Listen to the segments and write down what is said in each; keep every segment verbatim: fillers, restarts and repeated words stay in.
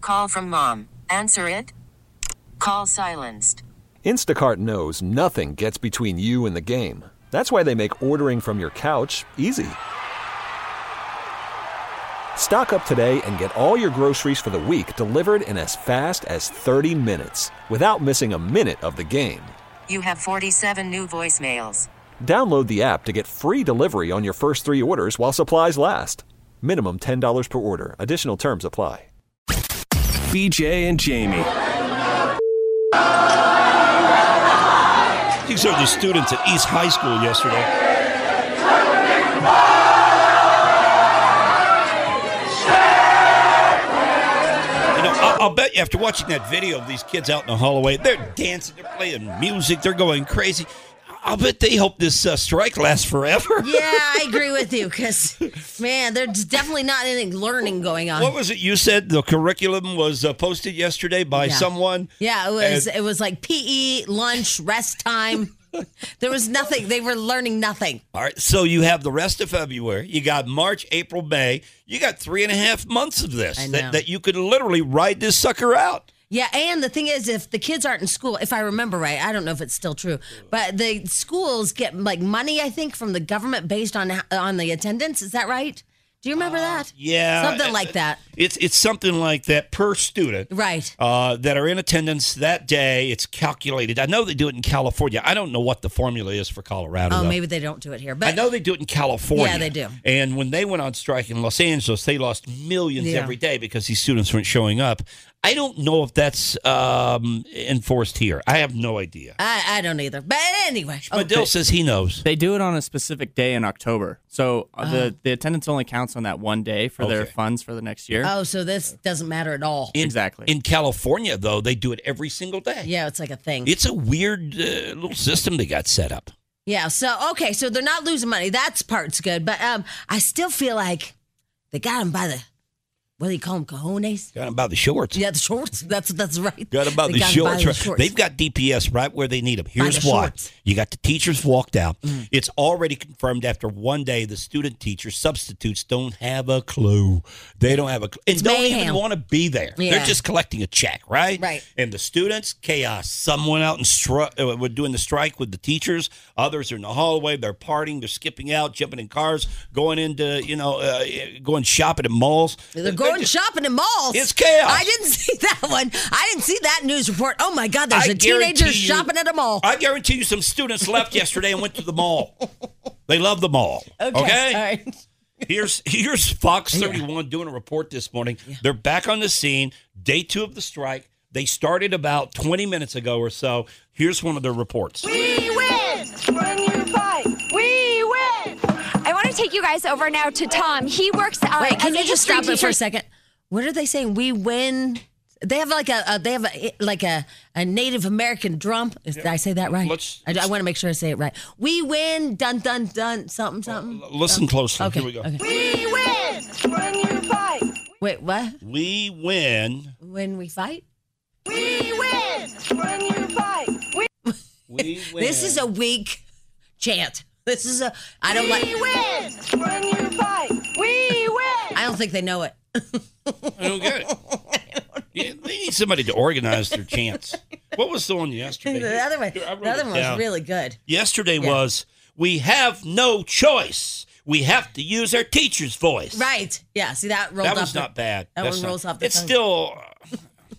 Call from mom. Answer it. Call silenced. Instacart knows nothing gets between you and the game. That's why they make ordering from your couch easy. Stock up today and get all your groceries for the week delivered in as fast as thirty minutes without missing a minute of the game. You have forty-seven new voicemails. Download the app to get free delivery on your first three orders while supplies last. Minimum ten dollars per order. Additional terms apply. B J and Jamie. These are the students at East High School yesterday. You know, I'll, I'll bet you after watching that video of these kids out in the hallway, they're dancing, they're playing music, they're going crazy. I'll bet they hope this uh, strike lasts forever. Yeah, I agree with you because, man, there's definitely not any learning going on. What was it you said? The curriculum was uh, posted yesterday by yeah. someone? Yeah, it was. And- it was like P E, lunch, rest time. There was nothing. They were learning nothing. All right, so you have the rest of February. You got March, April, May. You got three and a half months of this that, that you could literally ride this sucker out. Yeah, and the thing is, if the kids aren't in school, if I remember right, I don't know if it's still true, but the schools get like money, I think, from the government based on on the attendance. Is that right? Do you remember that? Yeah. Something like that. It's it's something like that per student. Right. Uh, that are in attendance that day. It's calculated. I know they do it in California. I don't know what the formula is for Colorado. Oh, though. maybe they don't do it here. But I know they do it in California. Yeah, they do. And when they went on strike in Los Angeles, they lost millions Yeah. every day because these students weren't showing up. I don't know if that's um, enforced here. I have no idea. I, I don't either. But anyway. Medill says he knows. They do it on a specific day in October. So uh, the, the attendance only counts on that one day for their Okay. funds for the next year. Oh, so this doesn't matter at all. In, Exactly. In California, though, they do it every single day. Yeah, it's like a thing. It's a weird uh, little system they got set up. Yeah, so, okay, so they're not losing money. That's part's good. But um, I still feel like they got them by the, what do you call them, cojones? Got them by the shorts. Yeah, the shorts. That's that's right. Got them by They the got 'em by shorts. the right. shorts. They've got D P S right where they need them. Here's the why. shorts. You got the teachers walked out. Mm. It's already confirmed after one day the student teachers, substitutes don't have a clue. They don't have a clue. And It's don't mayhem. even want to be there. Yeah. They're just collecting a check, right? Right. And the students, chaos. Someone out and stri- uh, were doing the strike with the teachers. Others are in the hallway. They're partying. They're skipping out, jumping in cars, going into, you know, uh, going shopping at malls. They're going just- shopping in malls. It's chaos. I didn't see that one. I didn't see that news report. Oh, my God, there's I a teenager guarantee you- shopping at a mall. I guarantee you some students left yesterday and went to the mall. They love the mall. Okay, Okay? all right. Here's here's Fox thirty-one doing a report this morning. They're back on the scene. Day two of the strike. They started about twenty minutes ago or so. Here's one of their reports. We win when you fight. We win. I want to take you guys over now to Tom. He works. Uh, Wait, can as a you just history stop it for teacher. a second? What are they saying? We win. They have like a, a they have a, like a, a Native American drum. Did I say that right? Let's- I, I want to make sure I say it right. We win. Dun dun dun. Something something. Listen closely. Okay. Here we go. Okay. We win when you fight. Wait, what? We win. When we fight? We win when you fight. We, We win. This is a weak chant. This is a. I don't like. we win when you fight. We win. I don't think they know it. I don't get it. Yeah, they need somebody to organize their chants. What was the one yesterday? The other one, Here, I wrote the other it one was down. really good. Yesterday Yeah. was, we have no choice. We have to use our teacher's voice. Right. Yeah. See that rolled That off was the- not bad. That That's one not- rolls off the It's tongue. still, uh,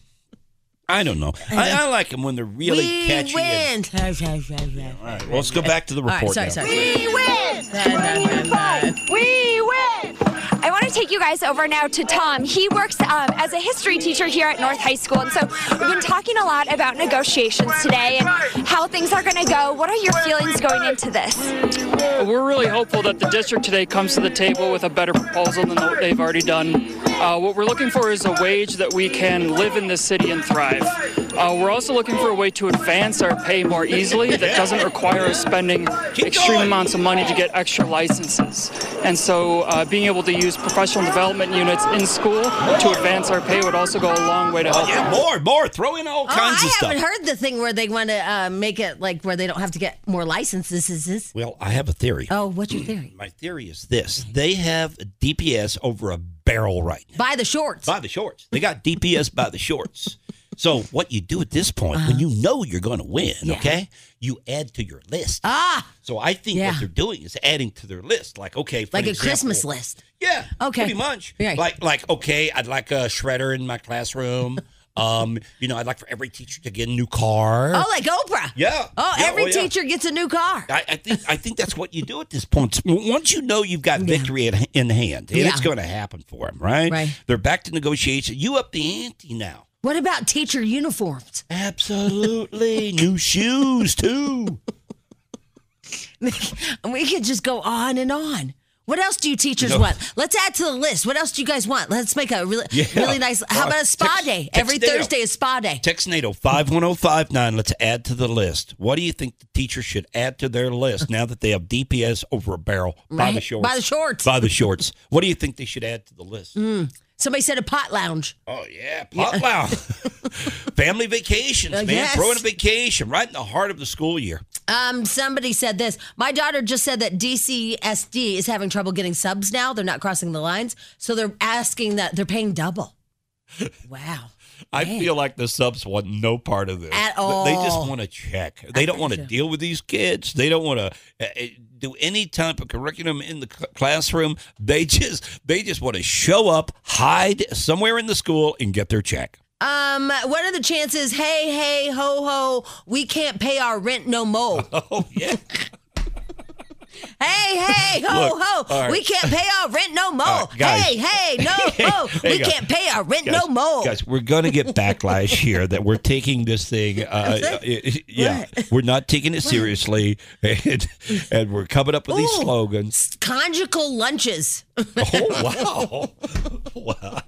I don't know. I, I like them when they're really we catchy. win. And, all right, well, let's go back to the All right, report sorry, now. sorry. We win when you fight. We win. I want to take you guys over now to Tom. He works um, as a history teacher here at North High School. And so we've been talking a lot about negotiations today and how things are going to go. What are your feelings going into this? We're really hopeful that the district today comes to the table with a better proposal than what they've already done. Uh, what we're looking for is a wage that we can live in this city and thrive. Uh, we're also looking for a way to advance our pay more easily that doesn't require us spending extreme amounts of money to get extra licenses. And so uh, being able to use professional development units in school to advance our pay would also go a long way to help. Yeah, more, more. Throw in all Oh, kinds I of stuff. haven't heard the thing where they want to uh, make it like where they don't have to get more licenses. Is this? Well, I have a theory. Oh, what's your theory? My theory is this. They have a D P S over a barrel right now. By the shorts. By the shorts. They got D P S by the shorts. So what you do at this point, uh-huh. when you know you're going to win, yeah. okay, you add to your list. Ah. So I think yeah. what they're doing is adding to their list. Like, okay, for like a example, Christmas list. Yeah. Okay. Pretty much. Right. Like, like, okay, I'd like a shredder in my classroom. Um, you know, I'd like for every teacher to get a new car. Oh, like Oprah. Yeah. Oh, yeah. every oh, yeah. teacher gets a new car. I, I think I think that's what you do at this point. Once you know you've got victory yeah. in hand, and yeah. it's going to happen for them, right? Right. They're back to negotiation. You up the ante now. What about teacher uniforms? Absolutely. New shoes, too. We could just go on and on. What else do you teachers You know, want? Let's add to the list. What else do you guys want? Let's make a really, yeah. really nice. How about a spa Text, day? text Every NATO. Thursday is spa day. Text NATO five one zero five nine. Let's add to the list. What do you think the teachers should add to their list now that they have D P S over a barrel by Right. the shorts? By the shorts. By the shorts. What do you think they should add to the list? Mm. Somebody said a pot lounge. Oh, yeah, pot yeah. lounge. Family vacations, Uh, man. yes. Throw in a vacation right in the heart of the school year. Um, somebody said this. My daughter just said that D C S D is having trouble getting subs now. They're not crossing the lines. So they're asking that they're paying double. Wow. I Man. feel like the subs want no part of this. At all. They just want to check. They don't want to deal with these kids. They don't want to uh, do any type of curriculum in the cl- classroom. They just they just want to show up, hide somewhere in the school, and get their check. Um, what are the chances? Hey, hey, ho, ho, we can't pay our rent no more. Oh, yeah. Hey, hey, ho, Look, ho, right. we can't pay our rent no more. Right, guys. Hey, hey, no, ho, Hey, we guys. can't pay our rent Guys, no more. Guys, we're going to get backlash here that we're taking this thing. Uh, uh, yeah, we're not taking it seriously. And, and we're coming up with these Ooh, slogans. Conjugal lunches. Oh, wow. Wow.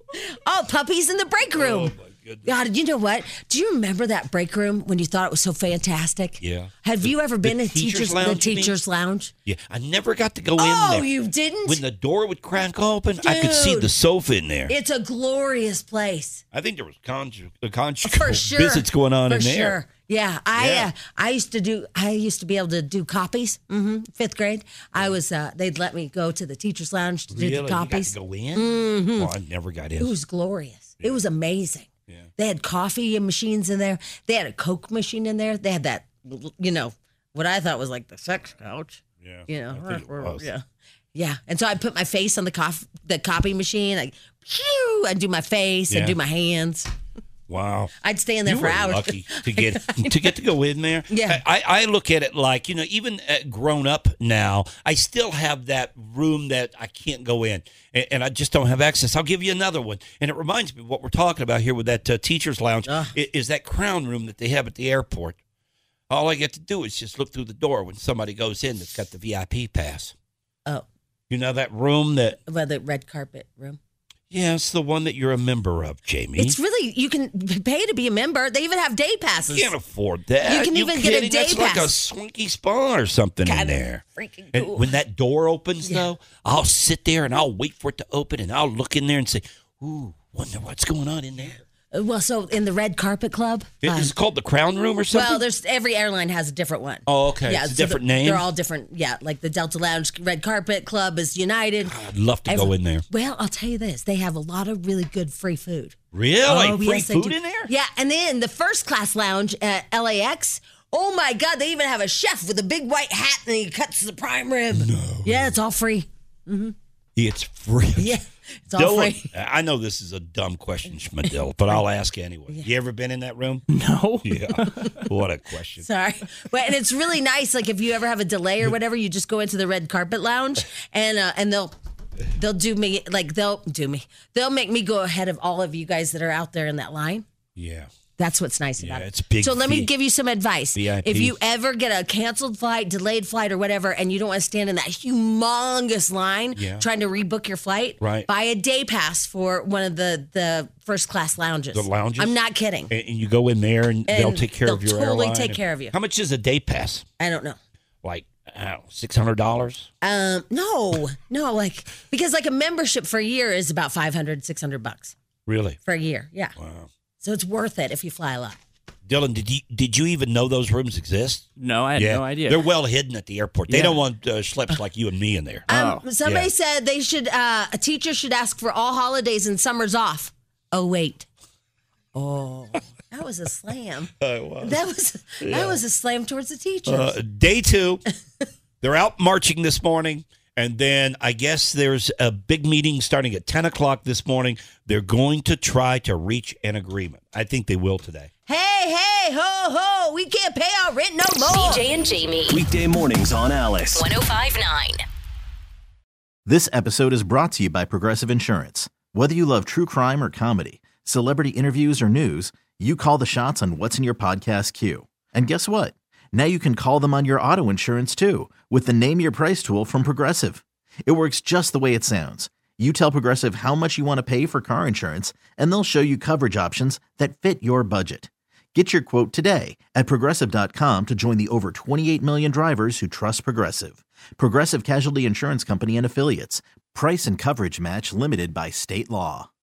Oh, puppies in the break room. Oh, my goodness. God, you know what? Do you remember that break room when you thought it was so fantastic? Yeah. Have The- you ever been the in teacher's teachers lounge, the you mean? teachers lounge? Yeah, I never got to go in Oh, there. you didn't? When the door would crack open, I could see Dude. the sofa in there. It's a glorious place. I think there was conjugal, conjugal For sure. visits going on For in there. sure. Yeah, I Yeah. Uh, I used to do I used to be able to do copies. Mm-hmm. Fifth grade, I was uh, they'd let me go to the teachers' lounge to Really? do You the got copies. to go in? Mhm. Oh, I never got in. It was glorious. It was amazing. Yeah. They had coffee machines in there. They had a Coke machine in there. They had that, you know, what I thought was like the sex couch. Yeah, You know, I think it was. yeah, yeah. And so I put my face on the cof- the copy machine. Like, phew, I'd do my face. Yeah. I'd do my hands. Wow. I'd stay in there you for were hours. lucky to get to get to go in there. Yeah. I, I look at it like, you know, even uh, grown up now, I still have that room that I can't go in, and, and I just don't have access. I'll give you another one, and it reminds me of what we're talking about here with that uh, teacher's lounge. Ugh. Is, is that crown room that they have at the airport? All I get to do is just look through the door when somebody goes in that's got the V I P pass. Oh, You know that room that? well, the red carpet room. Yeah, it's the one that you're a member of, Jamie. It's really, you can pay to be a member. They even have day passes. You can't afford that. You can even get a kidding? day That's like a pass. swanky spa or something in God, there. freaking And cool. when that door opens, Yeah. though, I'll sit there and I'll wait for it to open, and I'll look in there and say, "Ooh, wonder what's going on in there." Uh, Well, so in the red carpet club. It- um, Is it called the Crown Room or something? Well, there's every airline has a different one. Oh, okay. Yeah, It's a so different they're- name? They're all different. Yeah, like the Delta Lounge Red Carpet Club is United. I'd love to go in there. Well, I'll tell you this: they have a lot of really good free food. Really? Oh, Free yes, they food do. in there? Yeah, and then the first class lounge at L A X. Oh my God, they even have a chef with a big white hat and he cuts the prime rib. No. Yeah, it's all free. It's free. Yeah, it's all Dylan, free. I know this is a dumb question, Schmidl, but I'll ask anyway. You ever been in that room? No. Yeah. What a question. Sorry. Well, and it's really nice. Like if you ever have a delay or whatever, you just go into the red carpet lounge and uh, and they'll they'll do me like they'll do me. They'll make me go ahead of all of you guys that are out there in that line. Yeah. That's what's nice Yeah, about it. it's big So let me V- give you some advice. V I P. If you ever get a canceled flight, delayed flight, or whatever, and you don't want to stand in that humongous line Yeah. trying to rebook your flight, Right. buy a day pass for one of the, the first class lounges. The lounges? I'm not kidding. And and you go in there and, they'll And take care of they'll your totally airline. take care of you. How much is a day pass? I don't know. Like, I don't know, six hundred dollars? Um, no, no, like because like a membership for a year is about five hundred, six hundred bucks Really? for a year. Yeah. Wow. So it's worth it if you fly a lot. Dylan, did you did you even know those rooms exist? No, I had no idea. They're well hidden at the airport. They Yeah. don't want uh, schleps like you and me in there. Um, Oh, somebody yeah. said they should. Uh, a teacher should ask for all holidays and summers off. Oh wait. Oh, that was a slam. That was that was a slam towards the teachers. Uh, day two, they're out marching this morning. And then I guess there's a big meeting starting at ten o'clock this morning. They're going to try to reach an agreement. I think they will today. Hey, hey, ho, ho! We can't pay our rent no more. B J and Jamie. Weekday mornings on Alice. one oh five point nine. This episode is brought to you by Progressive Insurance. Whether you love true crime or comedy, celebrity interviews or news, you call the shots on what's in your podcast queue. And guess what? Now you can call them on your auto insurance too with the Name Your Price tool from Progressive. It works just the way it sounds. You tell Progressive how much you want to pay for car insurance, and they'll show you coverage options that fit your budget. Get your quote today at Progressive dot com to join the over twenty-eight million drivers who trust Progressive. Progressive Casualty Insurance Company and Affiliates. Price and coverage match limited by state law.